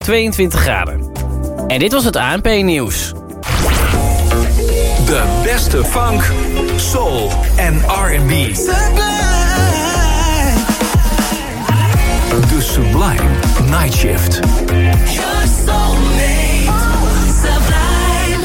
22 graden. En dit was het ANP-nieuws. De beste funk, soul en R&B. De Sublime Night Shift. Your soulmate, Sublime.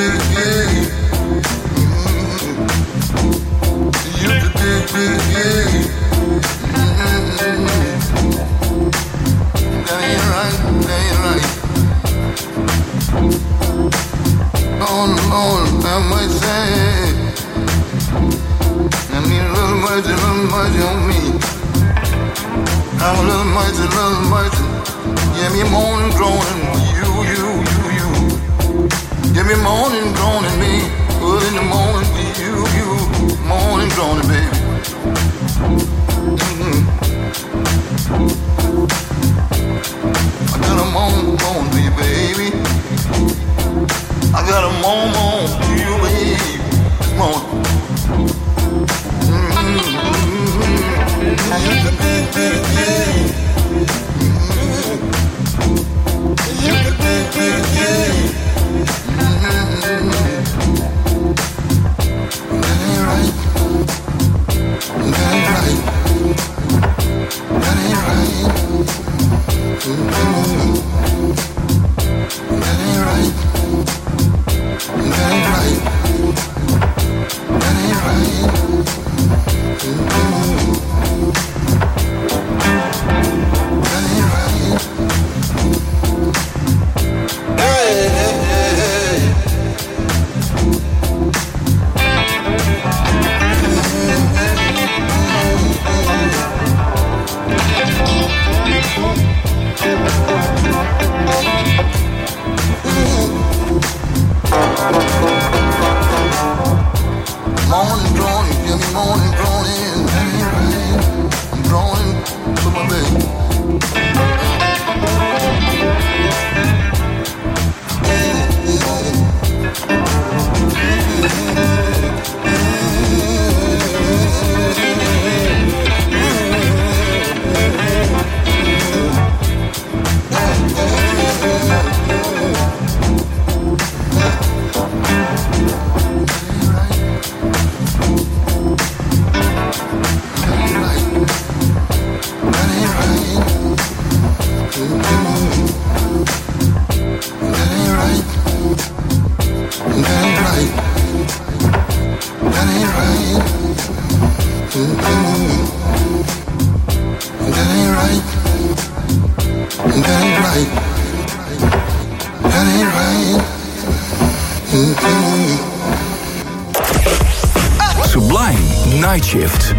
Sublime Night Shift.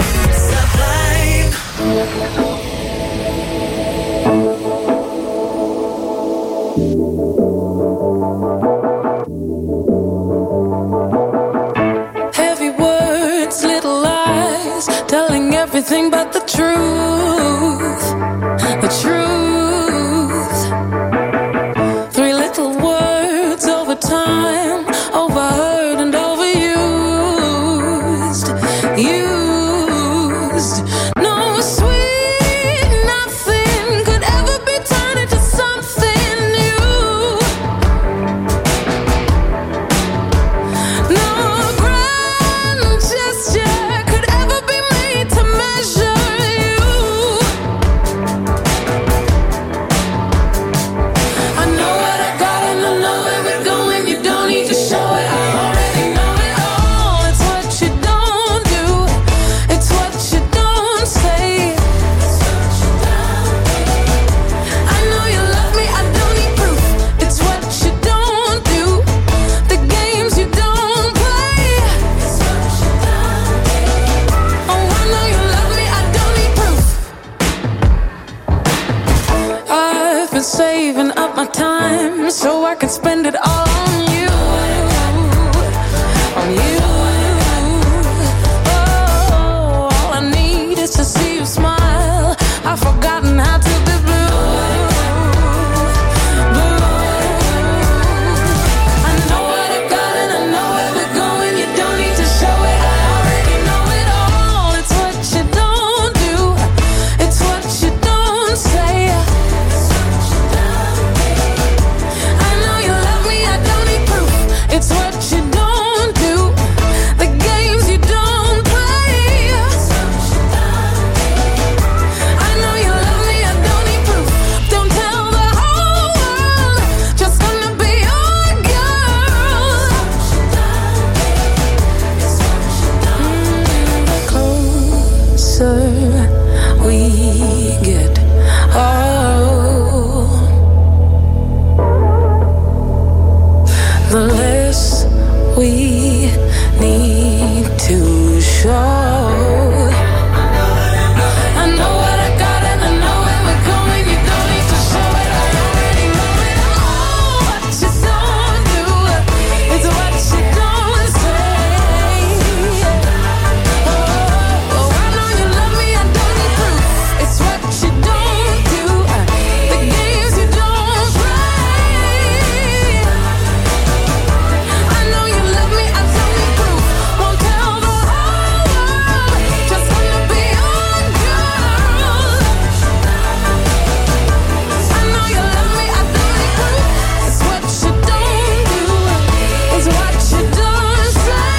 Heavy words, little lies, telling everything but the truth. The truth. Three little words over time, overheard and overused. Used. No sweet nothing could ever be turned into something new. No grand gesture could ever be made to measure you. I know what I got and I know where we're going. You don't need to show it, I already know it all. It's what you don't do, it's what you don't say. I know you love me, I don't need proof. It's what you don't do, the games you don't play. Oh, I know you love me, I don't need proof. I've been saving up my time so I can spend it all on you. On you. Oh, all I need is to see you smile. I've forgotten how to be blue. Blue. I know what I got and I know where we're going. You don't need to show it, I already know it all. It's what you don't do, it's what you don't say. I know you love me, I we need to show. I know what I got and I know where we're going. You don't need to show it. I already know it all. What you don't do is what you don't say. Oh, I know you love me. I don't need proof. It's what you don't do. The games you don't play. I know you love me. I don't need proof. Won't tell the whole world. Just wanna be your girl. I know you love me. I don't need proof. It's what you don't do. It's what you don't say.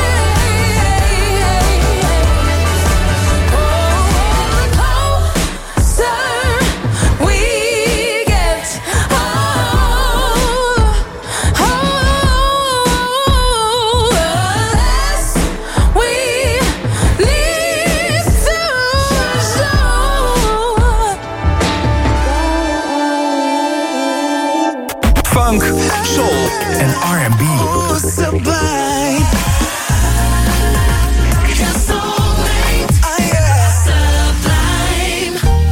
Oh, closer we get. Oh, less we need to show. Funk, soul en R&B. Sublime. Your soulmate. Sublime.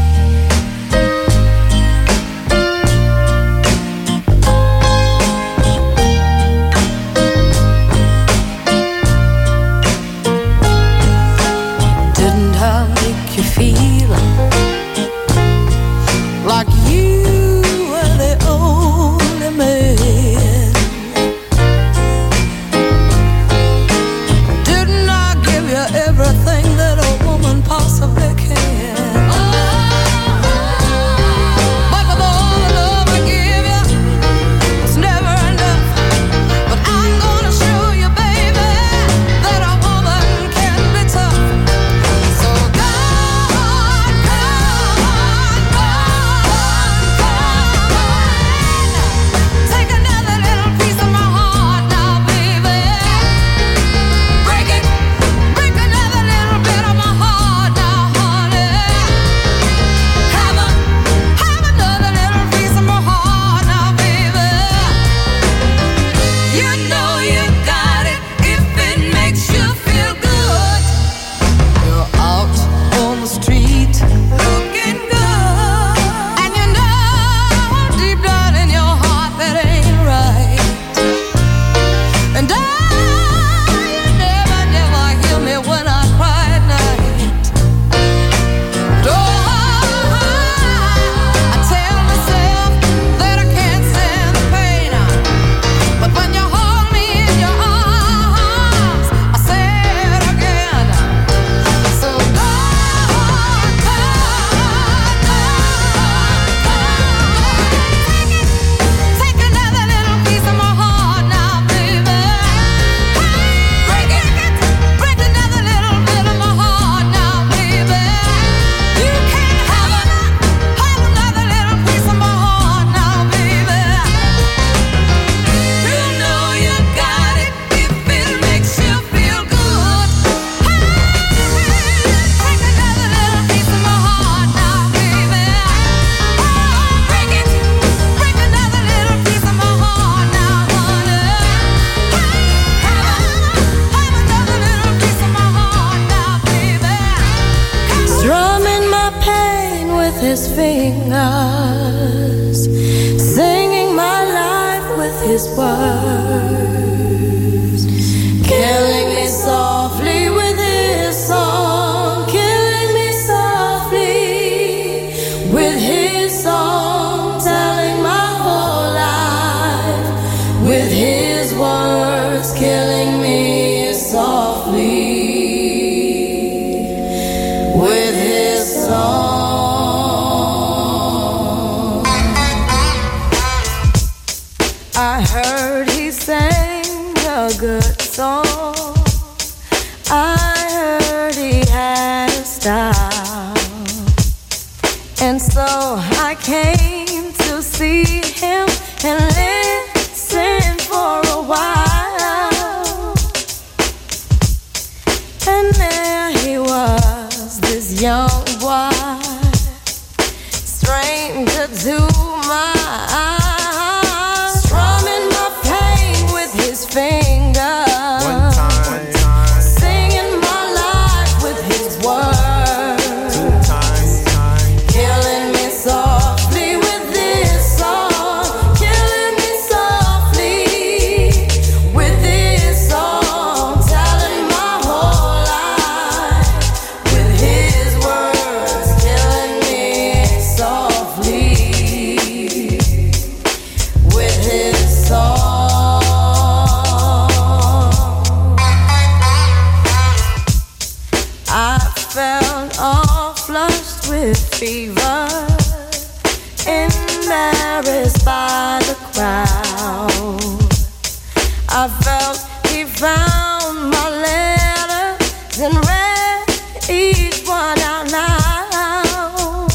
Didn't I make you feel like you were the only man? Didn't I give you everything that a woman possibly can? But with all the love I give you, it's never enough. But I'm gonna show you, baby, that a woman can be tough. So go on, go on, go on. Take another little piece of my heart now, baby. Break it, break another little bit of my heart now, honey. Have another little piece of my heart now, baby. You know you got it if it makes you feel good. You're out on the street looking good, and you know deep down in your heart that ain't right. And you never, never hear me when I cry at night. I tell myself that I can't stand the pain, but when you hold me in your arms, I say it again. So go on, go on, go on. Take another little piece of my heart now, baby. Break it, break another little bit of my heart now, baby. You can have another little piece of my heart now, baby. You know you got it if it makes you feel good. Take another little piece of my heart now, baby. Break it, break another little piece of my heart now, honey. Have another little piece of my heart now, baby. Strumming my pain with his fingers, singing my life with his words, killing me softly with his song, killing me softly with his song, telling my whole life with his words, killing me softly with his song. I heard he sang a good song. I heard he had a style. And so I came to see him and listen for a while. And there he was, this young boy, stranger to my eyes, strumming my pain with his fingers, fever, embarrassed by the crowd. I felt he found my letters and read each one out loud.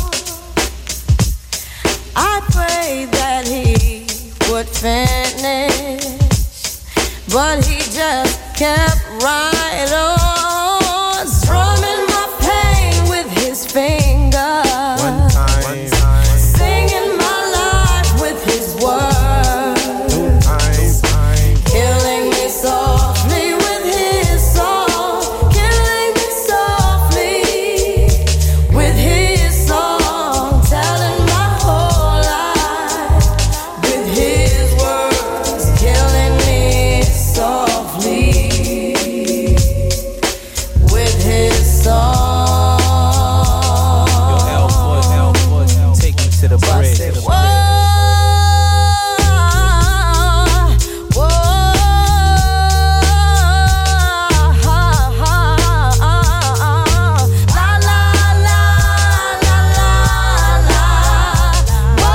I prayed that he would finish, but he just kept right on, strumming my pain with his fingers. One time. Singing my life with his words. 2 times. Killing me softly with his song. Killing me softly with his song. Telling my whole life with his words. Killing me softly with his song. Take me to the bridge. Whoa, whoa, la la la la la la, whoa,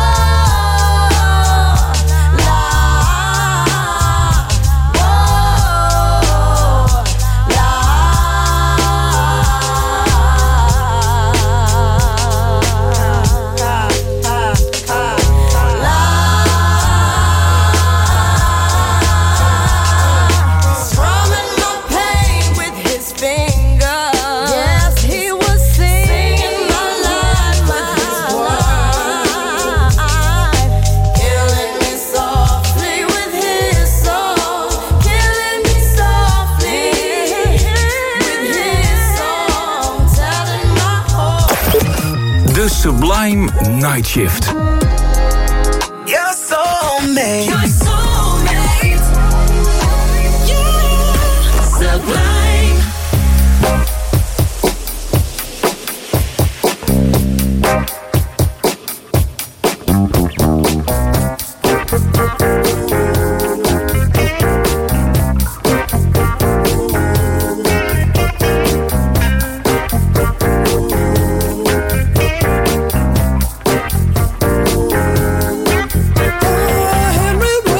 la, strumming my pain with his fingers. Yes, he was singing my life with his words. Killing me softly with his song. Killing me softly with his song. Telling my whole. The Sublime Night Shift. Your soulmate. Your soulmate. Yeah. Sublime. Henry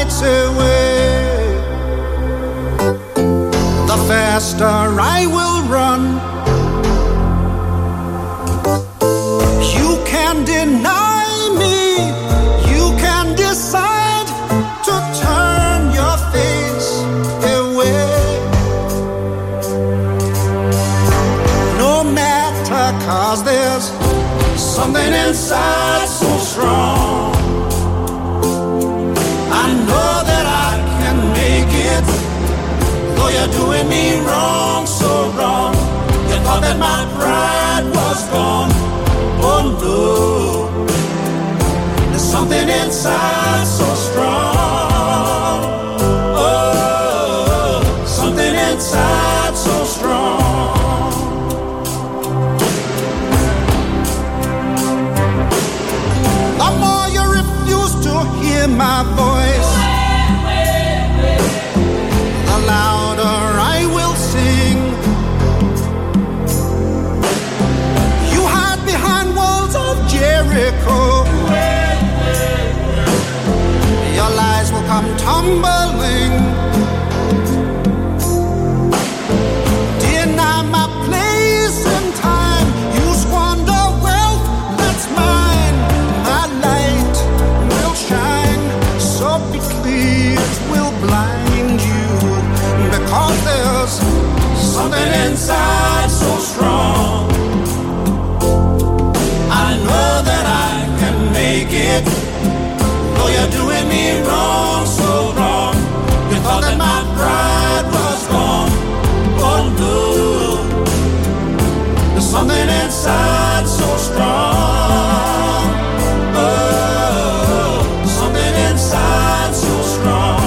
nights away, the faster I will run. You can deny me, you can decide to turn your face away. No matter, 'cause there's something inside so strong. I know that I can make it, though you're doing me wrong, so wrong. You thought that my pride was gone. Oh no, there's something inside so strong. Oh, something inside so strong. The more you refuse to hear my voice, the louder I will sing. You hide behind walls of Jericho. Your lies will come tumbling. Deny my place in time. You squander wealth that's mine. My light will shine, so quickly it will blind you. Because there's something inside so strong. I know that I can make it, though you're doing me wrong, so wrong. You thought that my pride was gone. Oh no, there's something inside so strong. Oh, something inside so strong.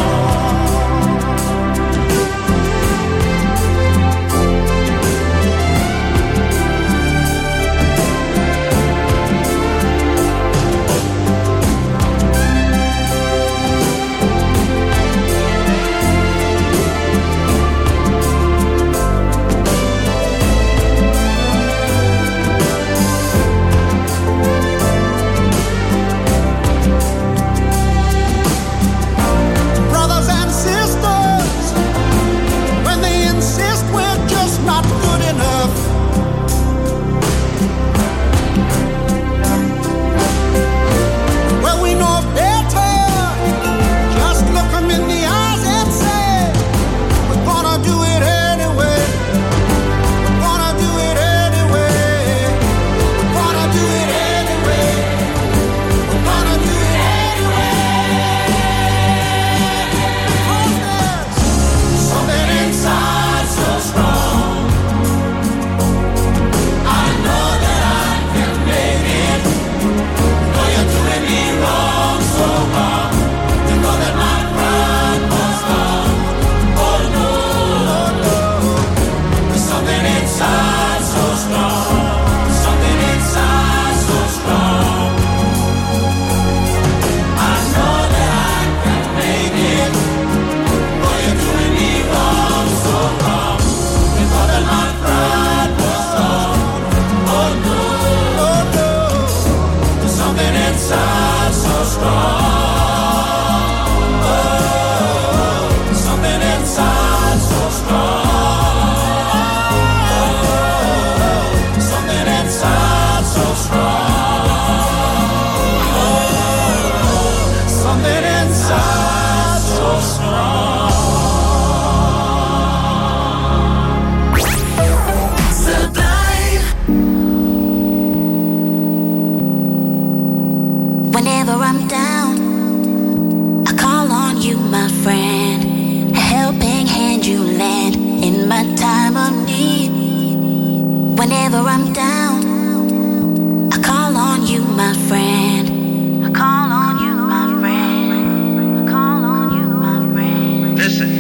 Whenever I'm down, I call on you, my friend. I call on you, my friend. I call on you, my friend. Listen.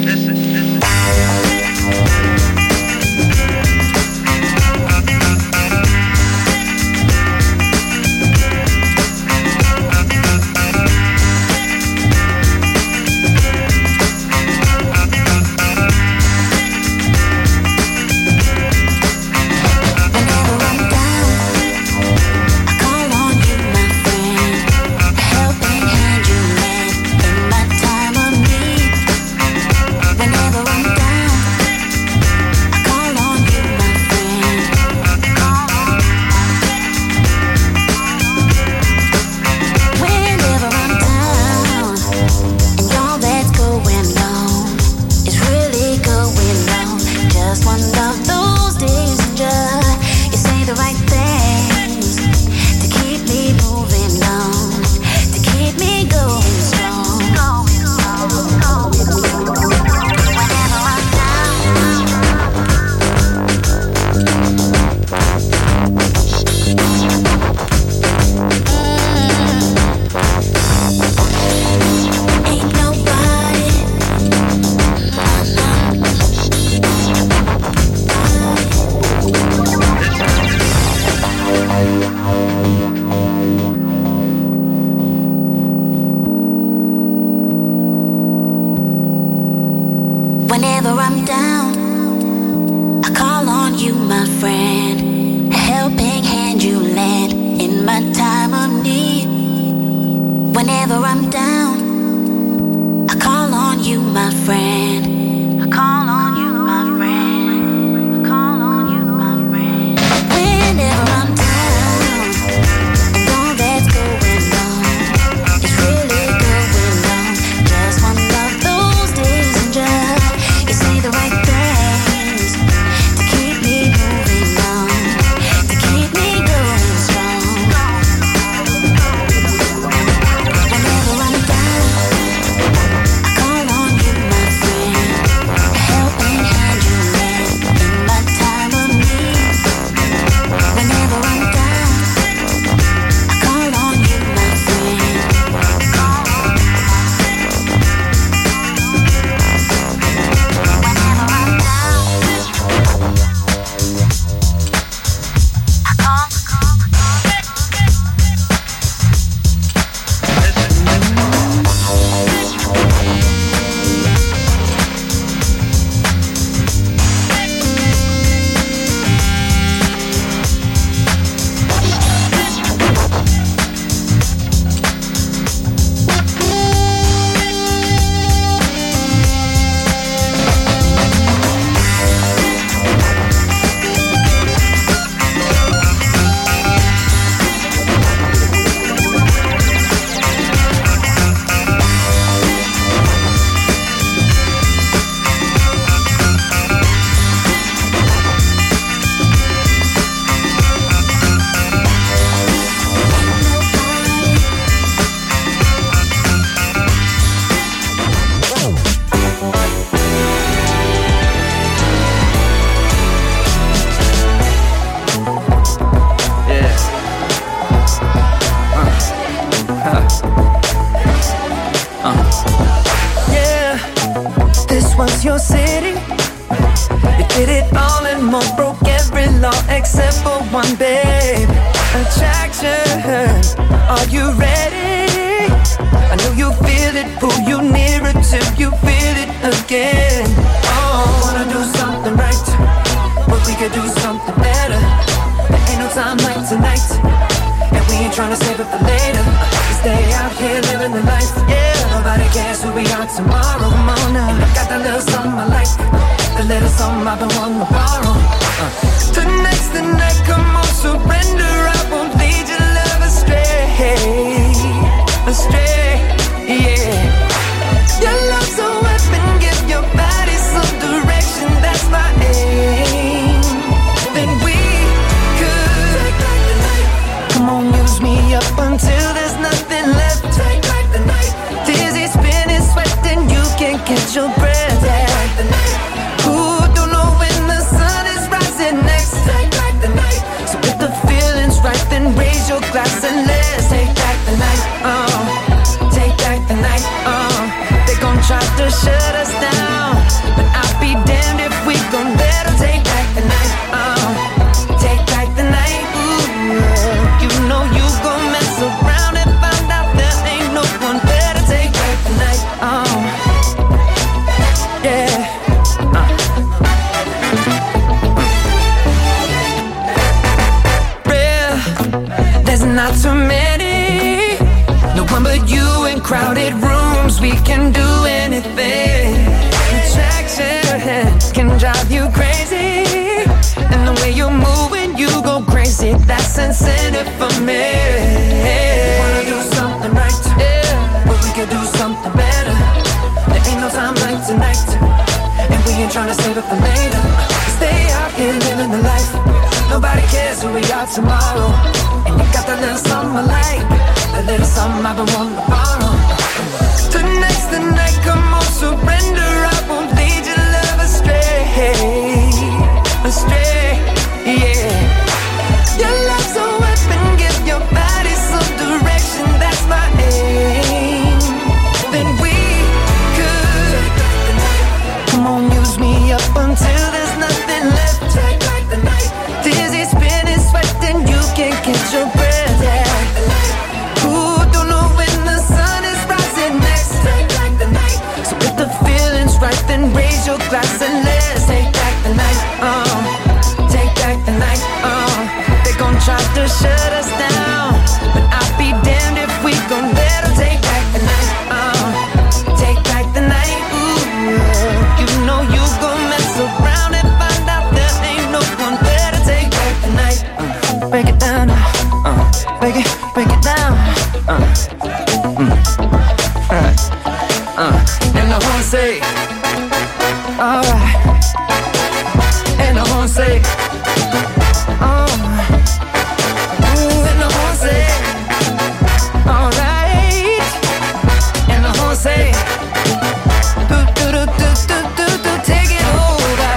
Whenever I'm down, Whenever I'm down, I call on you, my friend. A helping hand you lend in my time of need. Whenever I'm down, I call on you, my friend. I call on you, my friend. I call on you, my friend. Whenever I'm down, and all that's going on is really going on. Just one of those days, and just you say the right things to keep me moving on, to keep me going strong. Whenever I'm down, I call on you, my friend. A helping hand you lend in my time of need. Whenever I'm down, I call on you, my friend. Whenever I'm down, I call. Yeah, this was your city. You did it all and more, broke every law except for one, babe. Attraction, are you ready? I know you feel it, pull you nearer till you feel it again. Oh, wanna do something right, but we could do something better. There ain't no time like tonight, and we ain't tryna save it for later. We stay out here living the life, yeah. Nobody cares who we are tomorrow. Come on now, and I got that little something I like, the little something I've been wanting to borrow. Tonight's the night, come on, surrender. I won't lead your love astray, astray, yeah. Your love's a weapon, give your body some direction. That's my aim. Then we could take back the night. Come on, use me up until there's nothing left. Take back the night. Dizzy, spinning, sweating, you can't catch your breath. Take back the night. Who don't know when the sun is rising next? Take back the night. So if the feeling's right, then raise your glass and let's take back the night. Take back the night. They gon' try to shut us down, but I'll be damned if we gon' let 'em take back the night. Take back the night. Ooh, you know you gon' mess around and find out there ain't no one better. Take back the night. Yeah. Real, there's not too many. No one but you in crowded rooms. We can do anything. Attraction can drive you crazy, and the way you move when you go crazy, that's incentive for me. Wanna do something right, yeah, but we could do something better. There ain't no time like tonight, and we ain't tryna save it for later. Stay out here living the life. Nobody cares who we are tomorrow. And you got that little something I like, that little something I've been wanting to borrow. Tonight's the night, come on, surrender. I won't lead your love astray, astray, yeah. Your love's a weapon, give your body some direction. That's my aim. Then we could come on, use me up until there's nothing left. Take back the night. Dizzy, spinning, sweating, you can't catch your breath. Yeah. Who don't know when the sun is say, alright. And the horn say, ooh, and the horn say, alright. And the horn say, do do do do do do do, take it over.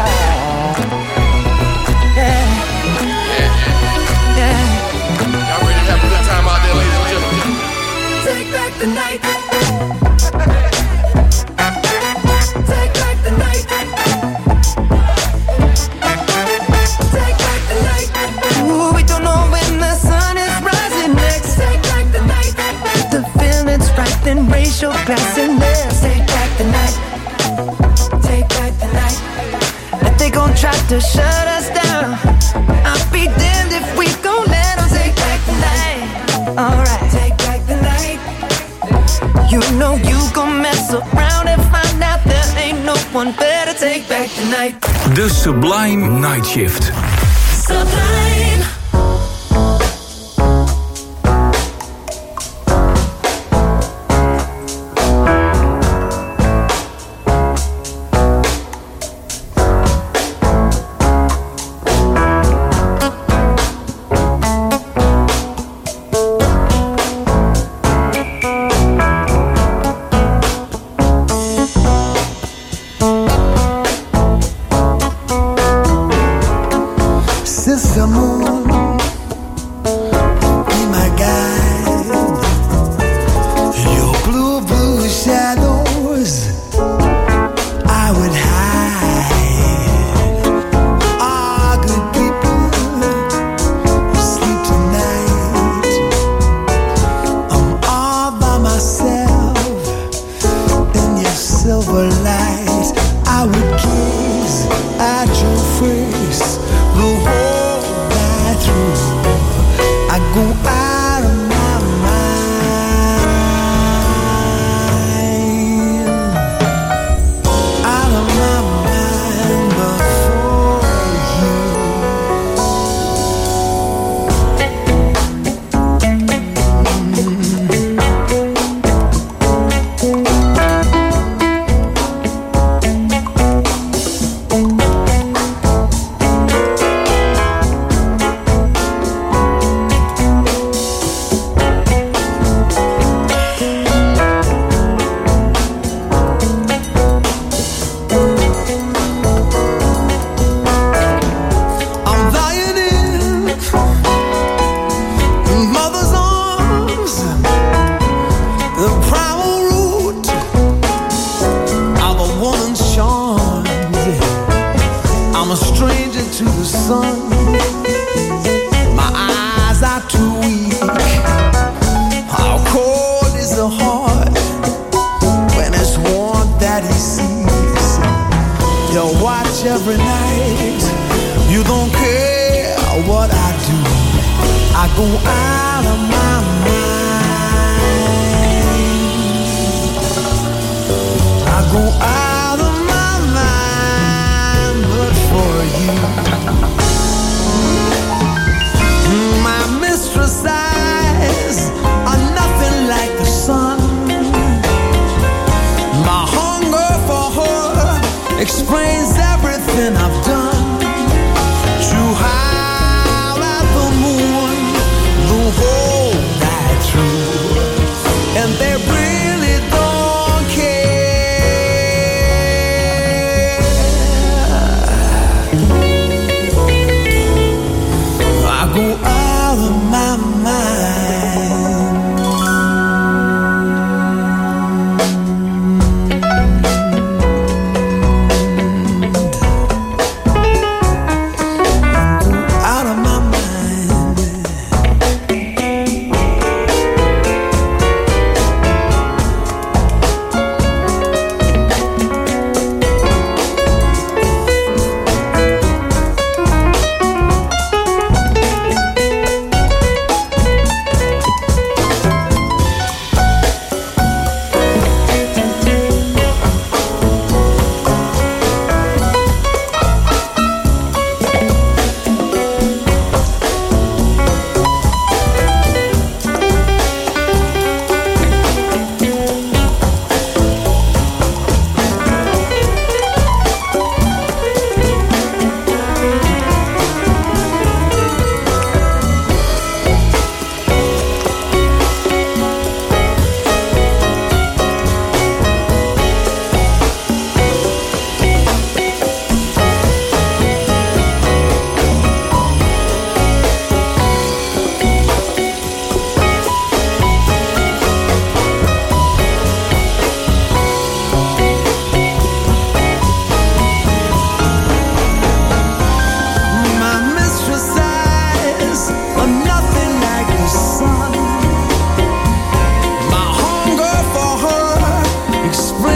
Yeah, yeah. Y'all ready to have a good time out there, ladies and gentlemen? Take back the night. Take back the night. Take back the night. Ooh, we don't know when the sun is rising next. Take back the night. If the feeling's right, then raise your glass and let's take back the night. Take back the night. But they gon' try to shut us down. I'll be damned if we gon' let them take back the night. Alright, take back the night. You know you gon' mess around and find out there ain't no one better. Take back the night. De Sublime Night Shift. Sublime. Sister Moon, be my guide. In your blue, blue shadows, I would hide. Ah, good people, sleep tonight. I'm all by myself in your silver light. I would gaze at your face the whole night through. I go out of my mind, out of my mind, but for you. I'm lying in mother's arms, the primal root of a woman's charms. I'm a stranger to the sun. My eyes are too weak. How cold is the heart when it's warmth that he sees? You watch every night. You don't care what I do. I go out of my mind. I go out of my mind, but for you. My mistress eyes are nothing like the sun. My hunger for her explains everything I've done. To howl at the moon the whole night through, and they really don't care. I go out of my mind.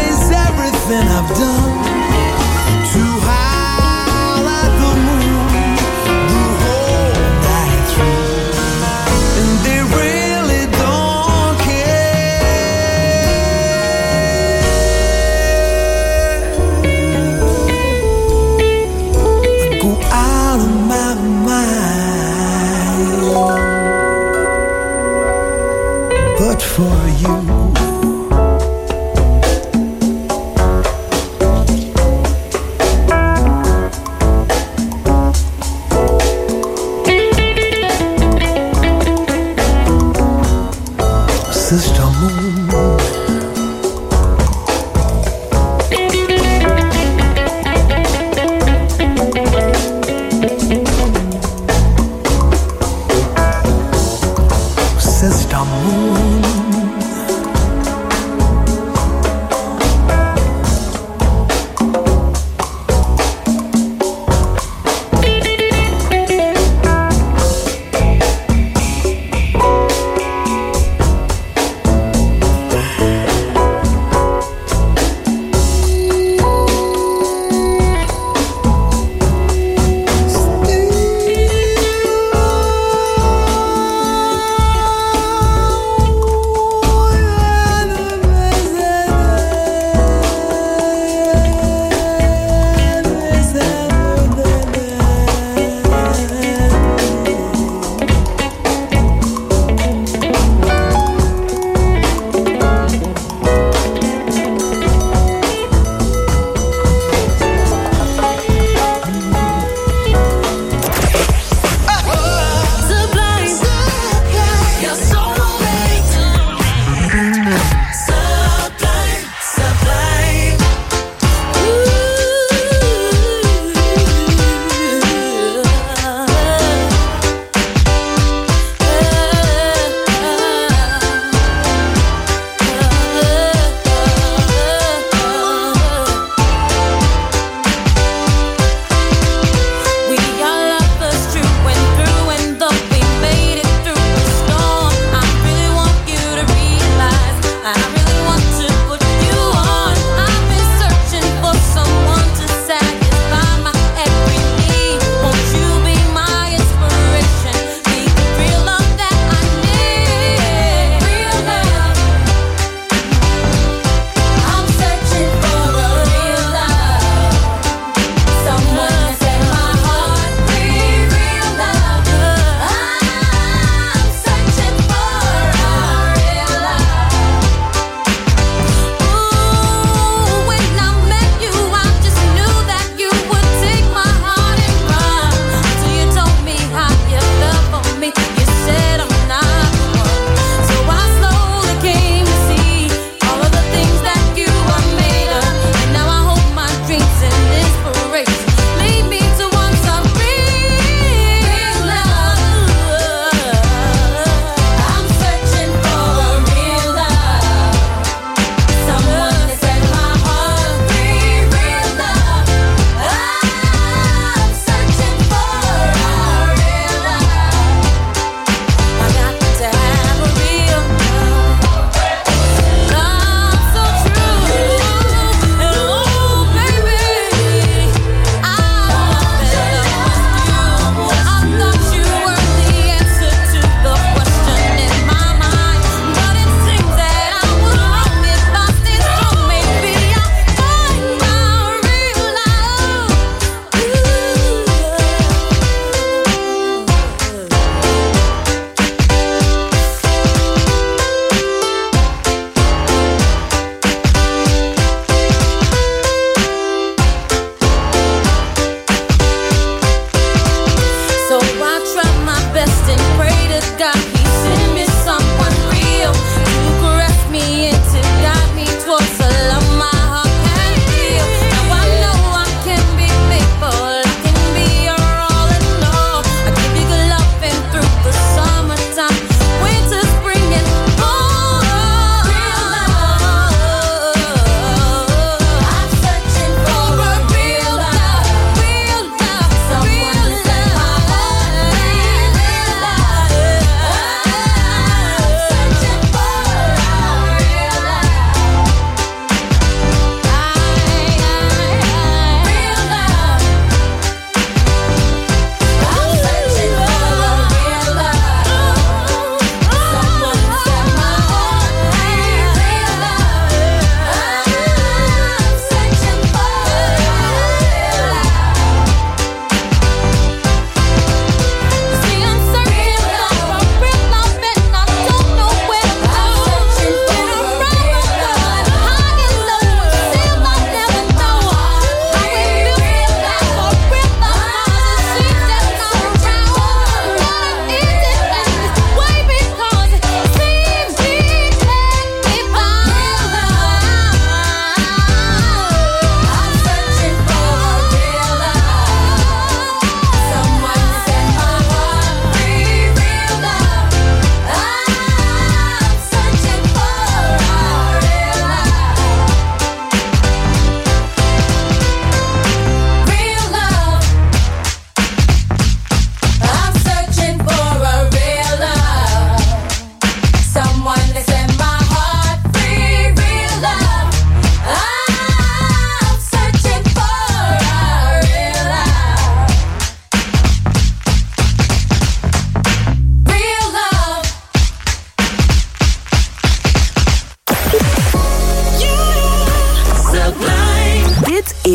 erase everything I've done to howl at the moon the whole night through, and they really don't care. I go out of my mind, but for you.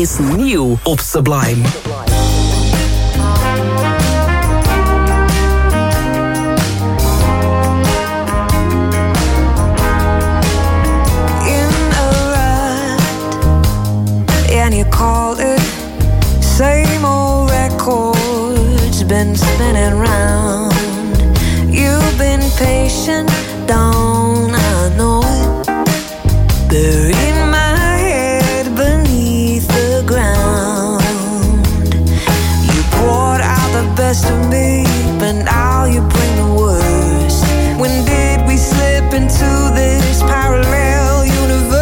is nieuw op Sublime. And you called it same old records been spinning round. You've been patient, don't I know it? Buried my head beneath the ground. You poured out the best of me, but now you bring the worst. When did we slip into this parallel universe?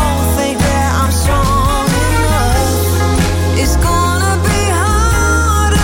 It's gonna be hard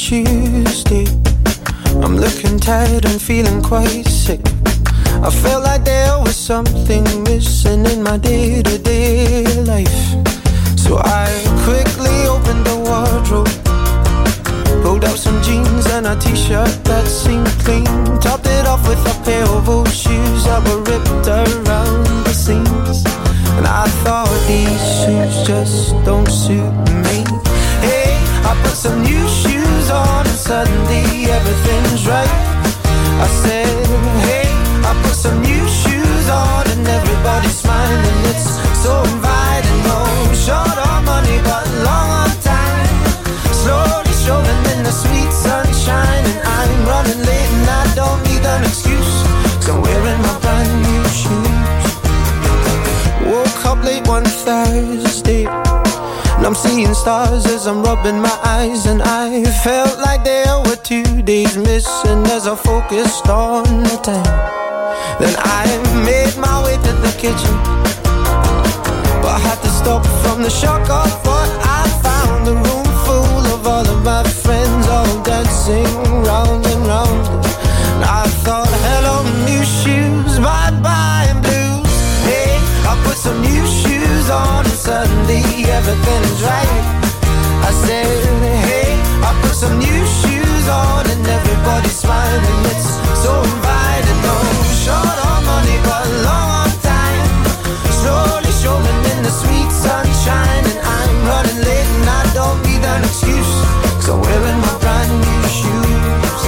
Tuesday. I'm looking tired and feeling quite sick. I felt like there was something missing in my day-to-day life. So I quickly opened the wardrobe, pulled out some jeans and a t-shirt that seemed clean, topped it off with a pair of old shoes that were ripped around the seams. And I thought these shoes just don't suit me. Hey, I put some new shoes on and suddenly everything's right. I said, hey, I put some new shoes on and everybody's smiling. It's so inviting. No, short on money but long on time, slowly showing in the sweet sunshine. And I'm running late and I don't need an excuse, 'cause I'm wearing my brand new shoes. Woke up late one Thursday and I'm seeing stars as I'm rubbing my eyes. And I felt like there were 2 days missing as I focused on the time. Then I made my way to the kitchen, but I had to stop from the shock of what I found. A room full of all of my friends, all dancing round and round. And I thought, hello new shoes, bye-bye blues. Hey, I put some new shoes on and suddenly everything's right. I said, hey, I put some new shoes on and everybody's smiling. It's so inviting. No, short on money but long on time, slowly showing in the sweet sunshine. And I'm running late and I don't need an excuse, 'cause I'm wearing my brand new shoes.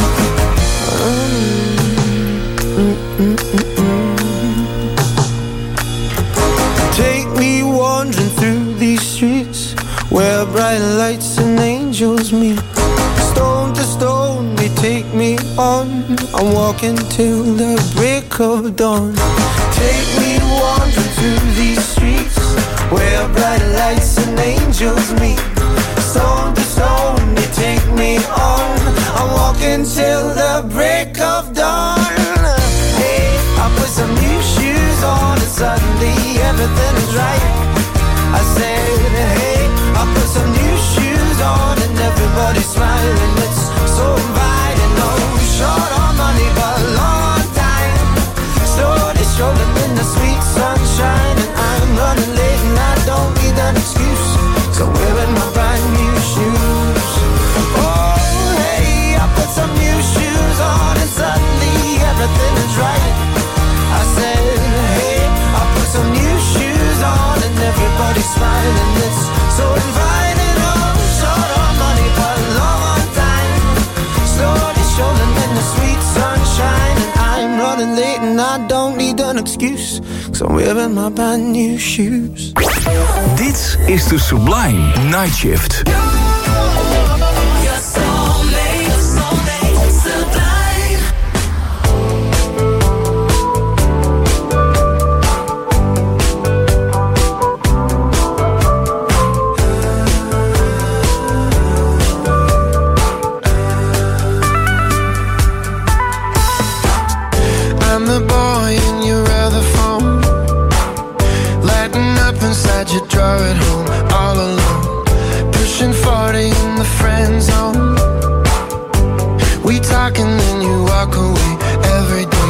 Take me wandering through these streets where bright lights and angels meet. Stone to stone they take me on, I'm walking till the break of dawn. Take me wandering through these streets where bright lights and angels meet. Stone to stone they take me on, I'm walking till the break of dawn. Hey, I put some new shoes on and suddenly everything is right. I said, hey, I put some new shoes on and everybody's smiling. It's so inviting. No, short on money but long on time, slowly strolling in the sweet sunshine. And I'm running late and I don't need an excuse, 'cause I'm wearing my brand new shoes. Oh, hey, I put some new shoes on and suddenly everything is right. I said, hey, I put some new shoes on and everybody's smiling. It's so inviting. Oh, short on money but long on time, slowly strolling in the sweet sunshine. And I'm running late and I don't need an excuse, 'cause I'm wearing my brand new shoes. Dit is de Sublime Night Shift. I'm the boy in your other phone, lighting up inside your drawer at home, all alone, pushing 40 in the friend zone. We talk and then you walk away every day.